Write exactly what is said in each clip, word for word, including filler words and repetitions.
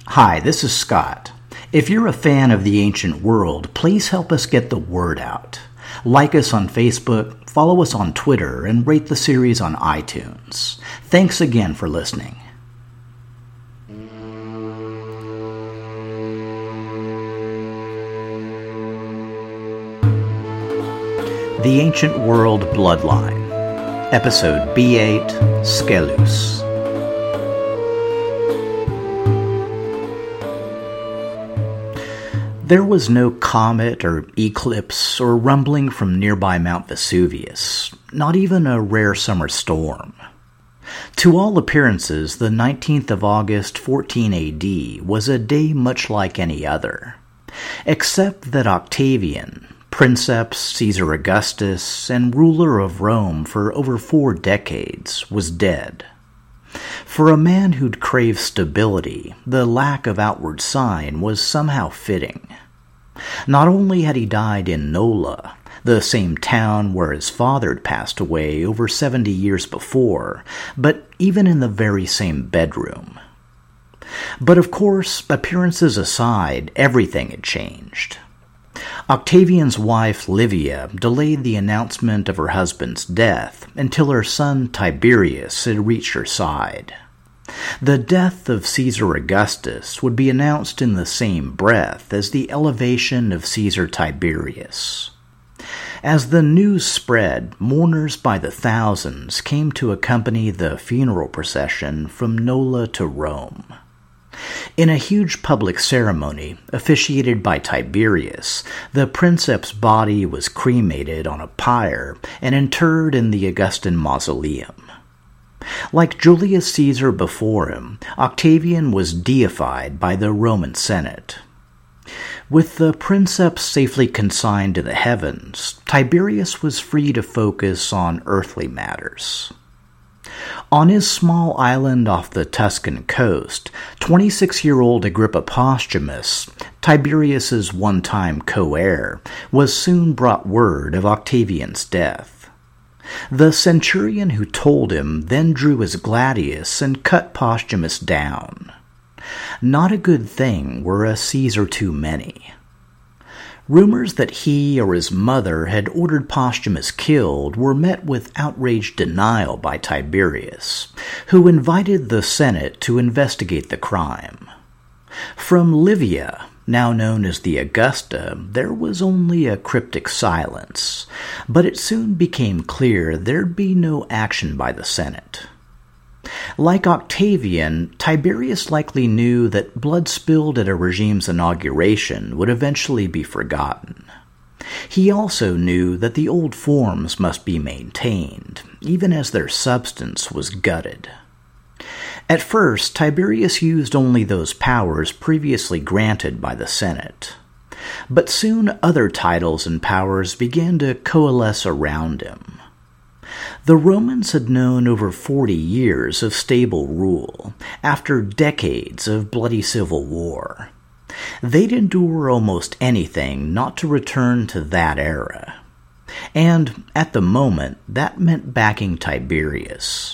Hi, this is Scott. If you're a fan of the ancient world, please help us get the word out. Like us on Facebook, follow us on Twitter, and rate the series on iTunes. Thanks again for listening. The Ancient World Bloodline, Episode B eight, Skelus. There was no comet or eclipse or rumbling from nearby Mount Vesuvius, not even a rare summer storm. To all appearances, the nineteenth of August, fourteen A D, was a day much like any other, except that Octavian, Princeps Caesar Augustus, and ruler of Rome for over four decades, was dead. For a man who'd craved stability, the lack of outward sign was somehow fitting. Not only had he died in Nola, the same town where his father had passed away over seventy years before, but even in the very same bedroom. But of course, appearances aside, everything had changed. Octavian's wife, Livia, delayed the announcement of her husband's death until her son Tiberius had reached her side. The death of Caesar Augustus would be announced in the same breath as the elevation of Caesar Tiberius. As the news spread, mourners by the thousands came to accompany the funeral procession from Nola to Rome. In a huge public ceremony, officiated by Tiberius, the princeps' body was cremated on a pyre and interred in the Augustan mausoleum. Like Julius Caesar before him, Octavian was deified by the Roman Senate. With the princeps safely consigned to the heavens, Tiberius was free to focus on earthly matters. On his small island off the Tuscan coast, twenty-six-year-old Agrippa Postumus, Tiberius's one-time co-heir, was soon brought word of Octavian's death. The centurion who told him then drew his gladius and cut Postumus down. Not a good thing were a Caesar too many. Rumors that he or his mother had ordered Postumus killed were met with outraged denial by Tiberius, who invited the Senate to investigate the crime. From Livia, now known as the Augusta, there was only a cryptic silence, but it soon became clear there'd be no action by the Senate. Like Octavian, Tiberius likely knew that blood spilled at a regime's inauguration would eventually be forgotten. He also knew that the old forms must be maintained, even as their substance was gutted. At first, Tiberius used only those powers previously granted by the Senate. But soon other titles and powers began to coalesce around him. The Romans had known over forty years of stable rule, after decades of bloody civil war. They'd endure almost anything not to return to that era. And, at the moment, that meant backing Tiberius.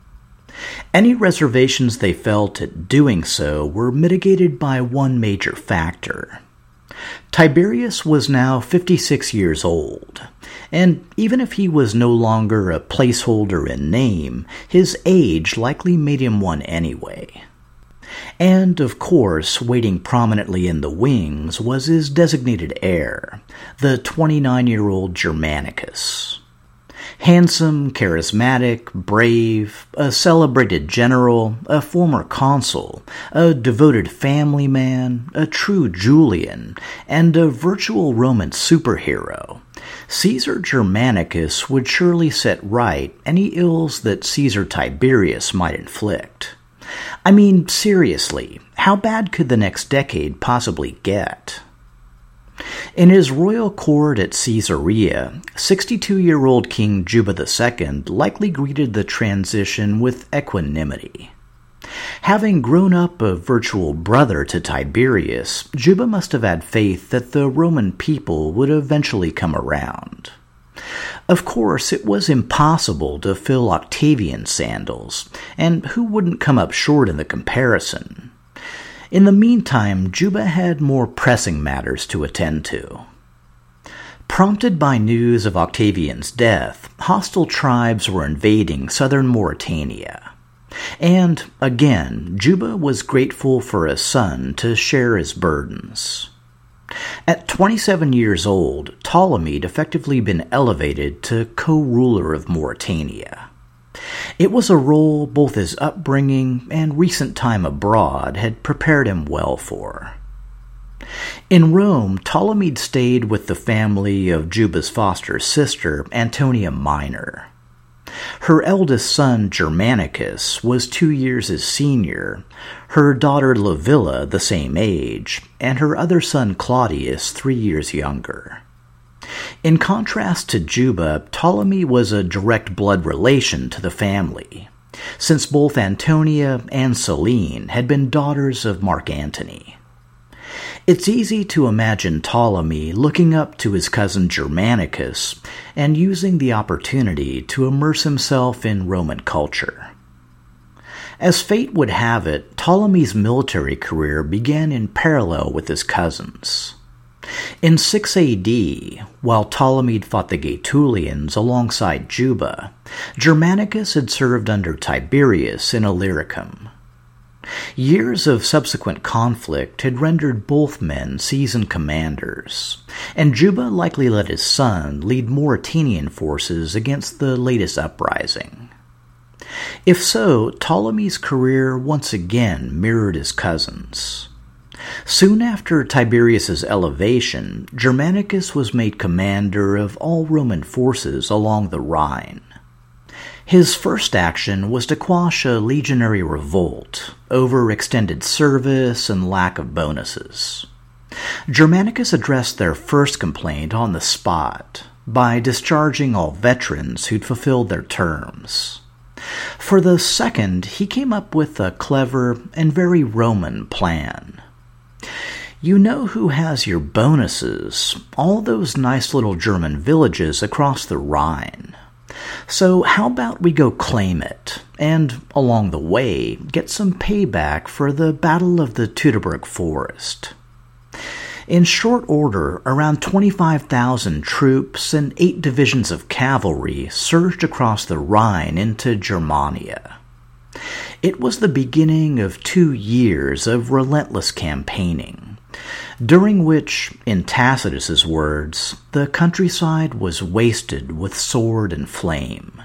Any reservations they felt at doing so were mitigated by one major factor. Tiberius was now fifty-six years old, and even if he was no longer a placeholder in name, his age likely made him one anyway. And, of course, waiting prominently in the wings was his designated heir, the twenty-nine-year-old Germanicus. Handsome, charismatic, brave, a celebrated general, a former consul, a devoted family man, a true Julian, and a virtual Roman superhero, Caesar Germanicus would surely set right any ills that Caesar Tiberius might inflict. I mean, seriously, how bad could the next decade possibly get? In his royal court at Caesarea, sixty-two-year-old King Juba the Second likely greeted the transition with equanimity. Having grown up a virtual brother to Tiberius, Juba must have had faith that the Roman people would eventually come around. Of course, it was impossible to fill Octavian's sandals, and who wouldn't come up short in the comparison? In the meantime, Juba had more pressing matters to attend to. Prompted by news of Octavian's death, hostile tribes were invading southern Mauritania. And, again, Juba was grateful for a son to share his burdens. At twenty-seven years old, Ptolemy had effectively been elevated to co-ruler of Mauritania. It was a role both his upbringing and recent time abroad had prepared him well for. In Rome, Ptolemy stayed with the family of Juba's foster sister, Antonia Minor. Her eldest son, Germanicus, was two years his senior, her daughter Livilla the same age, and her other son Claudius three years younger. In contrast to Juba, Ptolemy was a direct blood relation to the family, since both Antonia and Selene had been daughters of Mark Antony. It's easy to imagine Ptolemy looking up to his cousin Germanicus and using the opportunity to immerse himself in Roman culture. As fate would have it, Ptolemy's military career began in parallel with his cousin's. In six A D, while Ptolemy fought the Gaetulians alongside Juba, Germanicus had served under Tiberius in Illyricum. Years of subsequent conflict had rendered both men seasoned commanders, and Juba likely let his son lead Mauritanian forces against the latest uprising. If so, Ptolemy's career once again mirrored his cousin's. Soon after Tiberius's elevation, Germanicus was made commander of all Roman forces along the Rhine. His first action was to quash a legionary revolt over extended service and lack of bonuses. Germanicus addressed their first complaint on the spot by discharging all veterans who'd fulfilled their terms. For the second, he came up with a clever and very Roman plan. You know who has your bonuses? All those nice little German villages across the Rhine. So how about we go claim it, and, along the way, get some payback for the Battle of the Teutoburg Forest. In short order, around twenty-five thousand troops and eight divisions of cavalry surged across the Rhine into Germania. It was the beginning of two years of relentless campaigning, during which, in Tacitus's words, the countryside was wasted with sword and flame.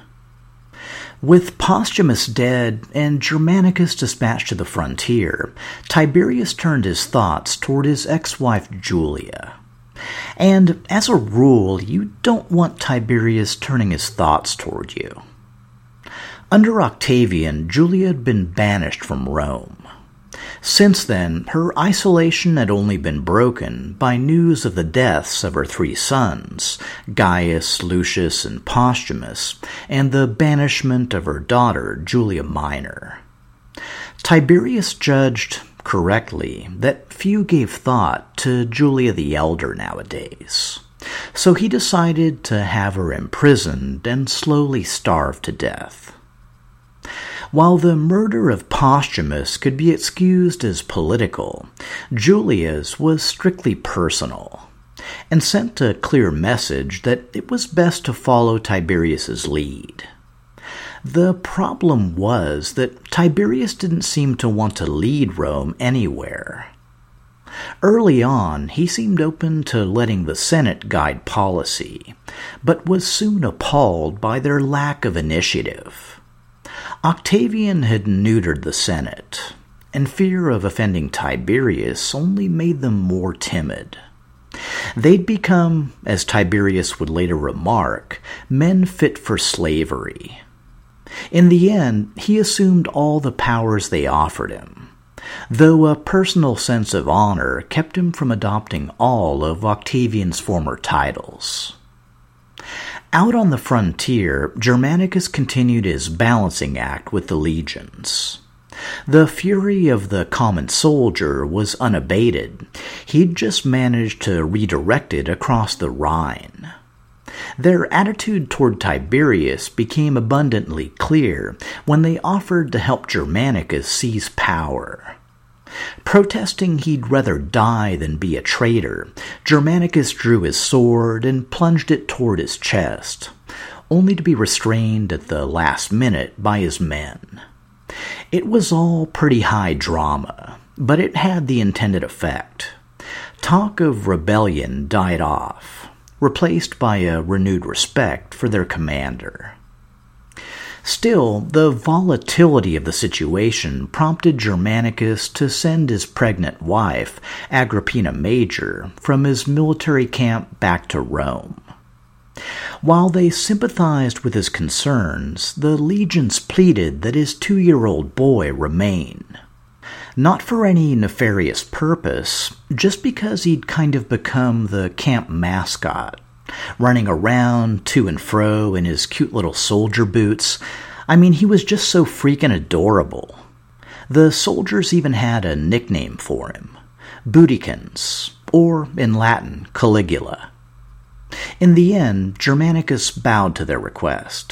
With Posthumus dead and Germanicus dispatched to the frontier, Tiberius turned his thoughts toward his ex-wife Julia. And, as a rule, you don't want Tiberius turning his thoughts toward you. Under Octavian, Julia had been banished from Rome. Since then, her isolation had only been broken by news of the deaths of her three sons, Gaius, Lucius, and Posthumus, and the banishment of her daughter, Julia Minor. Tiberius judged, correctly, that few gave thought to Julia the Elder nowadays, so he decided to have her imprisoned and slowly starved to death. While the murder of Posthumus could be excused as political, Julia's was strictly personal, and sent a clear message that it was best to follow Tiberius's lead. The problem was that Tiberius didn't seem to want to lead Rome anywhere. Early on, he seemed open to letting the Senate guide policy, but was soon appalled by their lack of initiative. Octavian had neutered the Senate, and fear of offending Tiberius only made them more timid. They'd become, as Tiberius would later remark, men fit for slavery. In the end, he assumed all the powers they offered him, though a personal sense of honor kept him from adopting all of Octavian's former titles. Out on the frontier, Germanicus continued his balancing act with the legions. The fury of the common soldier was unabated. He'd just managed to redirect it across the Rhine. Their attitude toward Tiberius became abundantly clear when they offered to help Germanicus seize power. Protesting he'd rather die than be a traitor, Germanicus drew his sword and plunged it toward his chest, only to be restrained at the last minute by his men. It was all pretty high drama, but it had the intended effect. Talk of rebellion died off, replaced by a renewed respect for their commander. Still, the volatility of the situation prompted Germanicus to send his pregnant wife, Agrippina Major, from his military camp back to Rome. While they sympathized with his concerns, the legions pleaded that his two-year-old boy remain. Not for any nefarious purpose, just because he'd kind of become the camp mascot, running around to and fro in his cute little soldier boots. I mean, he was just so freaking adorable. The soldiers even had a nickname for him, Bootykins, or in Latin, Caligula. In the end, Germanicus bowed to their request.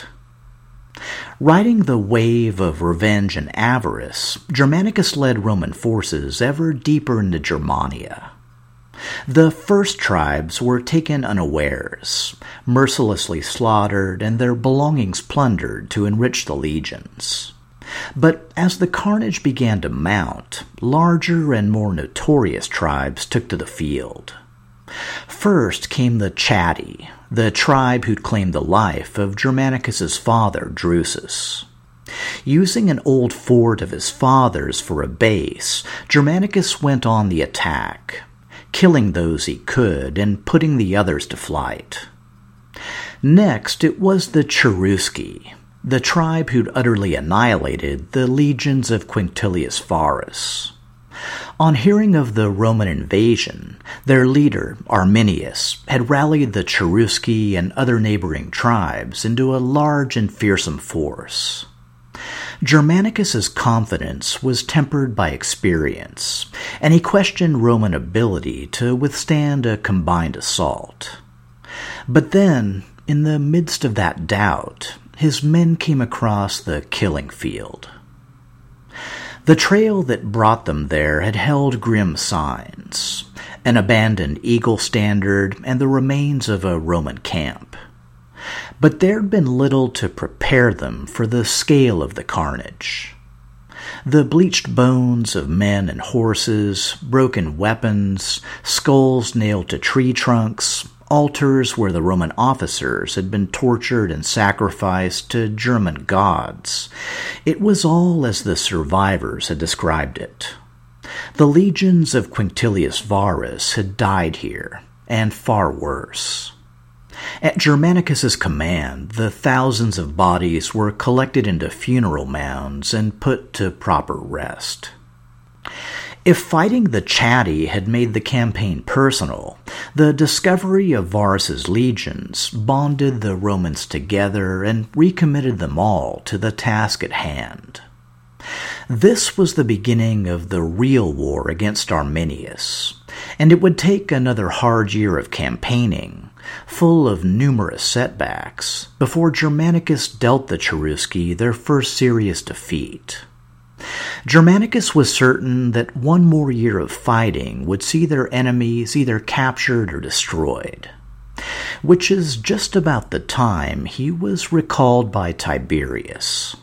Riding the wave of revenge and avarice, Germanicus led Roman forces ever deeper into Germania. The first tribes were taken unawares, mercilessly slaughtered, and their belongings plundered to enrich the legions. But as the carnage began to mount, larger and more notorious tribes took to the field. First came the Chatti, the tribe who'd claimed the life of Germanicus's father, Drusus. Using an old fort of his father's for a base, Germanicus went on the attack, killing those he could and putting the others to flight. Next, it was the Cherusci, the tribe who'd utterly annihilated the legions of Quintilius Varus. On hearing of the Roman invasion, their leader, Arminius, had rallied the Cherusci and other neighboring tribes into a large and fearsome force. Germanicus's confidence was tempered by experience, and he questioned Roman ability to withstand a combined assault. But then, in the midst of that doubt, his men came across the killing field. The trail that brought them there had held grim signs, an abandoned eagle standard and the remains of a Roman camp. But there'd been little to prepare them for the scale of the carnage. The bleached bones of men and horses, broken weapons, skulls nailed to tree trunks, altars where the Roman officers had been tortured and sacrificed to German gods. It was all as the survivors had described it. The legions of Quintilius Varus had died here, and far worse. At Germanicus's command, the thousands of bodies were collected into funeral mounds and put to proper rest. If fighting the Chatti had made the campaign personal, the discovery of Varus's legions bonded the Romans together and recommitted them all to the task at hand. This was the beginning of the real war against Arminius, and it would take another hard year of campaigning, full of numerous setbacks, before Germanicus dealt the Cherusci their first serious defeat. Germanicus was certain that one more year of fighting would see their enemies either captured or destroyed, which is just about the time he was recalled by Tiberius.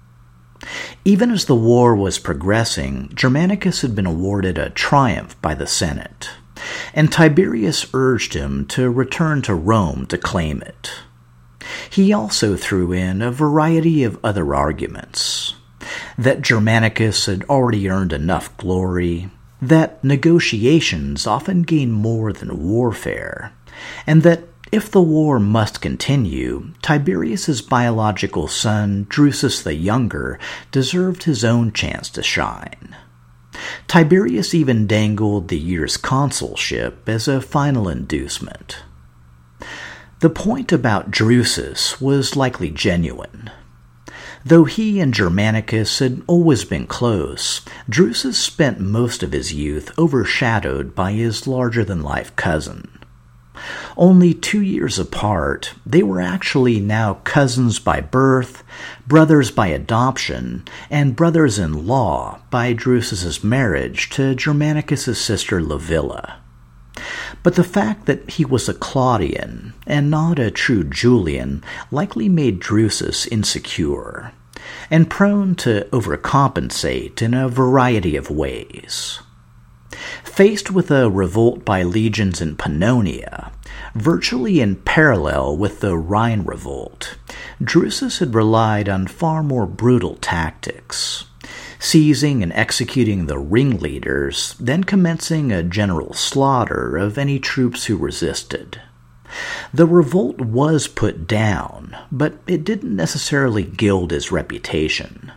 Even as the war was progressing, Germanicus had been awarded a triumph by the Senate, and Tiberius urged him to return to Rome to claim it. He also threw in a variety of other arguments. That Germanicus had already earned enough glory, that negotiations often gain more than warfare, and that if the war must continue, Tiberius's biological son, Drusus the Younger, deserved his own chance to shine. Tiberius even dangled the year's consulship as a final inducement. The point about Drusus was likely genuine. Though he and Germanicus had always been close, Drusus spent most of his youth overshadowed by his larger-than-life cousin. Only two years apart, they were actually now cousins by birth, brothers by adoption, and brothers-in-law by Drusus's marriage to Germanicus's sister Livilla. But the fact that he was a Claudian and not a true Julian likely made Drusus insecure and prone to overcompensate in a variety of ways. Faced with a revolt by legions in Pannonia, virtually in parallel with the Rhine revolt, Drusus had relied on far more brutal tactics, seizing and executing the ringleaders, then commencing a general slaughter of any troops who resisted. The revolt was put down, but it didn't necessarily gild his reputation.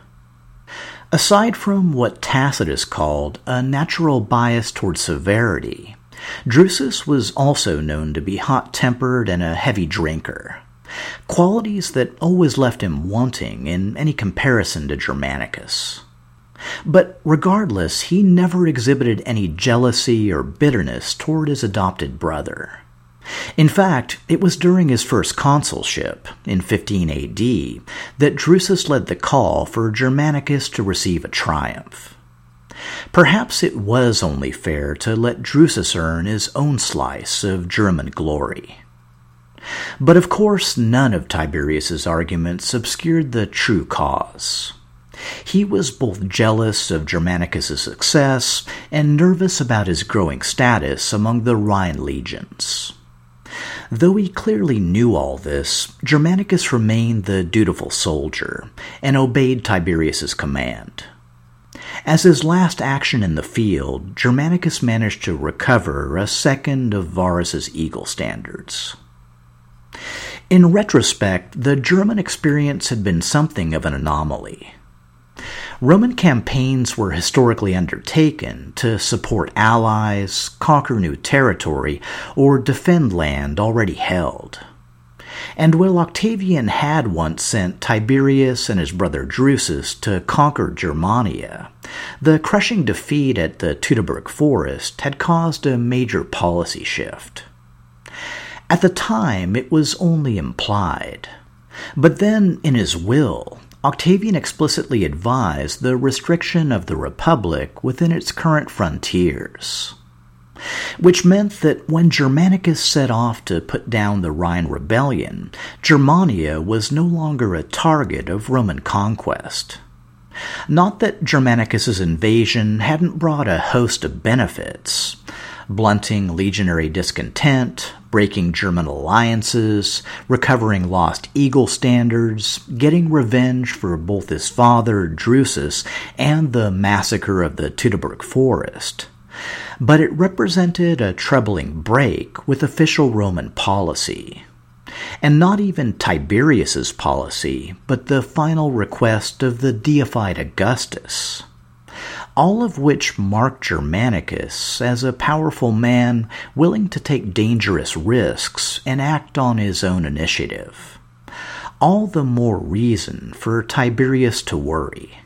Aside from what Tacitus called a natural bias toward severity, Drusus was also known to be hot-tempered and a heavy drinker, qualities that always left him wanting in any comparison to Germanicus. But regardless, he never exhibited any jealousy or bitterness toward his adopted brother. In fact, it was during his first consulship, in fifteen A D, that Drusus led the call for Germanicus to receive a triumph. Perhaps it was only fair to let Drusus earn his own slice of German glory. But of course, none of Tiberius's arguments obscured the true cause. He was both jealous of Germanicus's success and nervous about his growing status among the Rhine legions. Though he clearly knew all this, Germanicus remained the dutiful soldier and obeyed Tiberius's command. As his last action in the field, Germanicus managed to recover a second of Varus's eagle standards. In retrospect, the German experience had been something of an anomaly. Roman campaigns were historically undertaken to support allies, conquer new territory, or defend land already held. And while Octavian had once sent Tiberius and his brother Drusus to conquer Germania, the crushing defeat at the Teutoburg Forest had caused a major policy shift. At the time, it was only implied. But then, in his will, Octavian explicitly advised the restriction of the Republic within its current frontiers, which meant that when Germanicus set off to put down the Rhine rebellion, Germania was no longer a target of Roman conquest. Not that Germanicus's invasion hadn't brought a host of benefits, blunting legionary discontent, breaking German alliances, recovering lost eagle standards, getting revenge for both his father, Drusus, and the massacre of the Teutoburg Forest. But it represented a troubling break with official Roman policy. And not even Tiberius's policy, but the final request of the deified Augustus. All of which marked Germanicus as a powerful man willing to take dangerous risks and act on his own initiative. All the more reason for Tiberius to worry.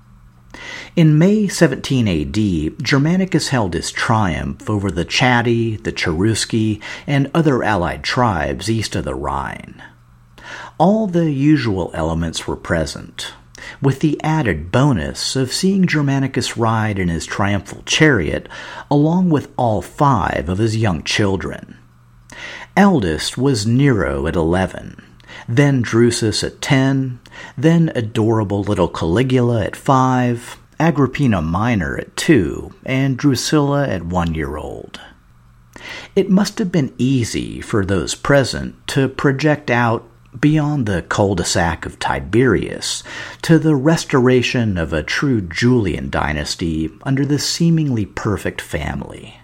In May seventeen A D, Germanicus held his triumph over the Chatti, the Cherusci, and other allied tribes east of the Rhine. All the usual elements were present, with the added bonus of seeing Germanicus ride in his triumphal chariot along with all five of his young children. Eldest was Nero at eleven, then Drusus at ten, then adorable little Caligula at five, Agrippina Minor at two, and Drusilla at one year old. It must have been easy for those present to project out beyond the cul-de-sac of Tiberius to the restoration of a true Julian dynasty under this seemingly perfect family.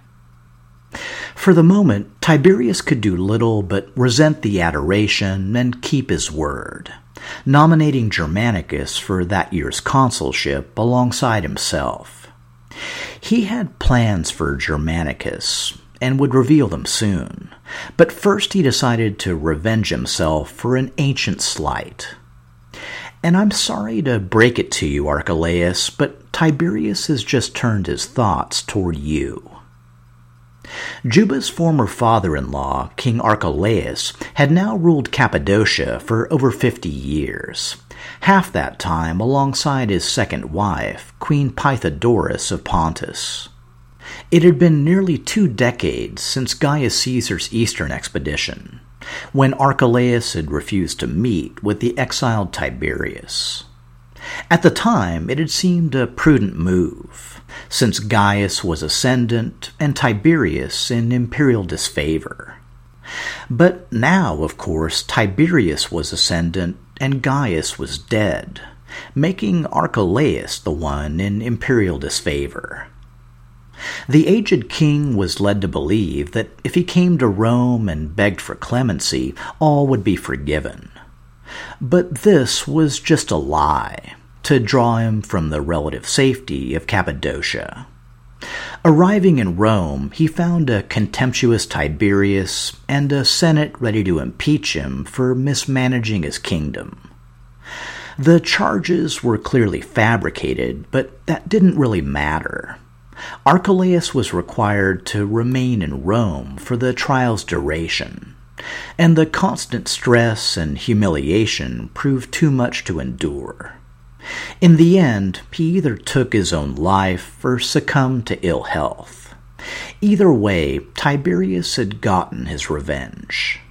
For the moment, Tiberius could do little but resent the adoration and keep his word, nominating Germanicus for that year's consulship alongside himself. He had plans for Germanicus, and would reveal them soon. But first he decided to revenge himself for an ancient slight. And I'm sorry to break it to you, Archelaus, but Tiberius has just turned his thoughts toward you. Juba's former father-in-law, King Archelaus, had now ruled Cappadocia for over fifty years, half that time alongside his second wife, Queen Pythodorus of Pontus. It had been nearly two decades since Gaius Caesar's Eastern expedition, when Archelaus had refused to meet with the exiled Tiberius. At the time, it had seemed a prudent move, since Gaius was ascendant and Tiberius in imperial disfavor. But now, of course, Tiberius was ascendant and Gaius was dead, making Archelaus the one in imperial disfavor. The aged king was led to believe that if he came to Rome and begged for clemency, all would be forgiven. But this was just a lie, to draw him from the relative safety of Cappadocia. Arriving in Rome, he found a contemptuous Tiberius and a senate ready to impeach him for mismanaging his kingdom. The charges were clearly fabricated, but that didn't really matter. Archelaus was required to remain in Rome for the trial's duration, and the constant stress and humiliation proved too much to endure. In the end, he either took his own life or succumbed to ill health. Either way, Tiberius had gotten his revenge.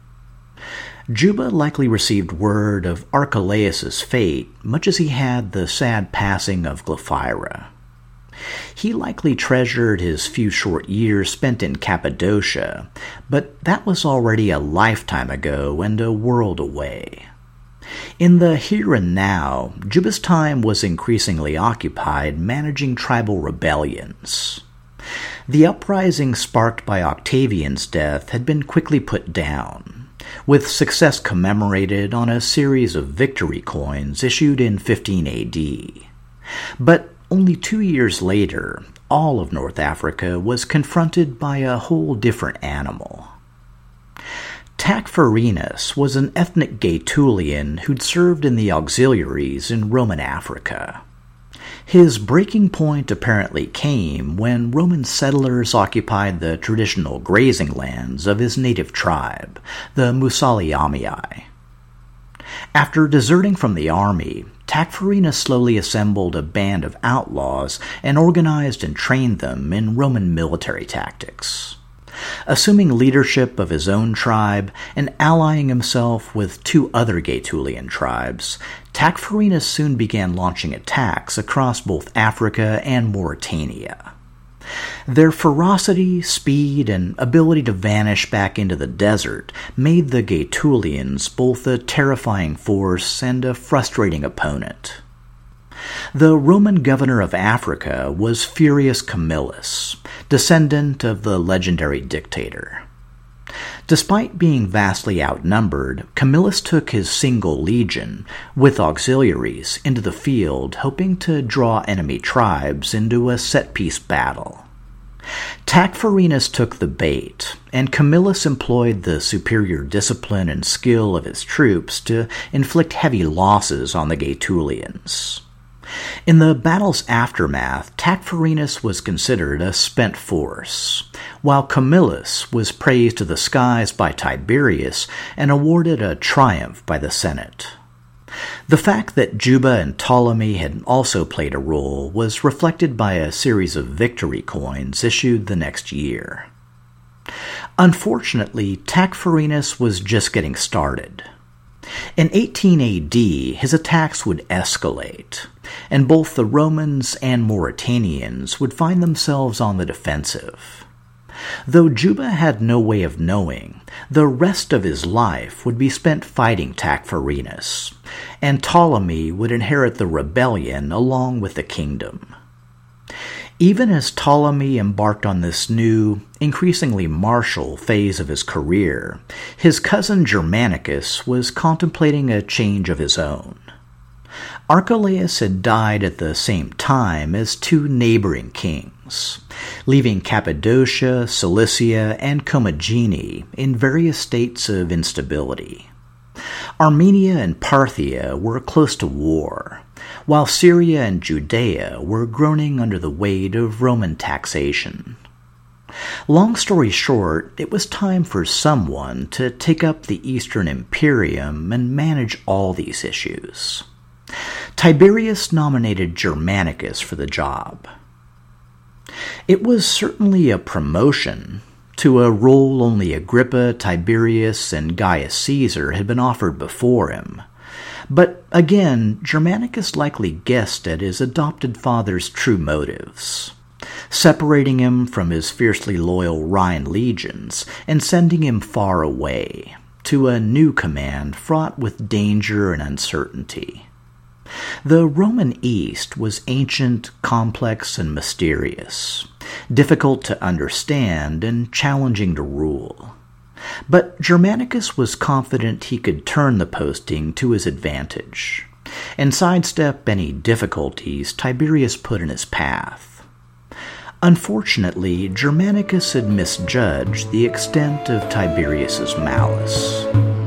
Juba likely received word of Archelaus's fate much as he had the sad passing of Glaphyra. He likely treasured his few short years spent in Cappadocia, but that was already a lifetime ago and a world away. In the here and now, Juba's time was increasingly occupied managing tribal rebellions. The uprising sparked by Octavian's death had been quickly put down, with success commemorated on a series of victory coins issued in fifteen A D. But only two years later, all of North Africa was confronted by a whole different animal. Tacfarinas was an ethnic Gaetulian who'd served in the auxiliaries in Roman Africa. His breaking point apparently came when Roman settlers occupied the traditional grazing lands of his native tribe, the Mussaliamii. After deserting from the army, Tacfarinas slowly assembled a band of outlaws and organized and trained them in Roman military tactics. Assuming leadership of his own tribe and allying himself with two other Gaetulian tribes, Tacfarinas soon began launching attacks across both Africa and Mauritania. Their ferocity, speed, and ability to vanish back into the desert made the Gaetulians both a terrifying force and a frustrating opponent. The Roman governor of Africa was Furius Camillus, descendant of the legendary dictator. Despite being vastly outnumbered, Camillus took his single legion, with auxiliaries, into the field, hoping to draw enemy tribes into a set-piece battle. Tacfarinas took the bait, and Camillus employed the superior discipline and skill of his troops to inflict heavy losses on the Gaetulians. In the battle's aftermath, Tacfarinas was considered a spent force, while Camillus was praised to the skies by Tiberius and awarded a triumph by the Senate. The fact that Juba and Ptolemy had also played a role was reflected by a series of victory coins issued the next year. Unfortunately, Tacfarinas was just getting started. In eighteen A D, his attacks would escalate, and both the Romans and Mauritanians would find themselves on the defensive. Though Juba had no way of knowing, the rest of his life would be spent fighting Tacfarinas, and Ptolemy would inherit the rebellion along with the kingdom. Even as Ptolemy embarked on this new, increasingly martial phase of his career, his cousin Germanicus was contemplating a change of his own. Archelaus had died at the same time as two neighboring kings, leaving Cappadocia, Cilicia, and Commagene in various states of instability. Armenia and Parthia were close to war, while Syria and Judea were groaning under the weight of Roman taxation. Long story short, it was time for someone to take up the Eastern Imperium and manage all these issues. Tiberius nominated Germanicus for the job. It was certainly a promotion to a role only Agrippa, Tiberius, and Gaius Caesar had been offered before him. But again, Germanicus likely guessed at his adopted father's true motives, separating him from his fiercely loyal Rhine legions and sending him far away to a new command fraught with danger and uncertainty. The Roman East was ancient, complex, and mysterious, difficult to understand and challenging to rule. But Germanicus was confident he could turn the posting to his advantage and sidestep any difficulties Tiberius put in his path. Unfortunately, Germanicus had misjudged the extent of Tiberius's malice.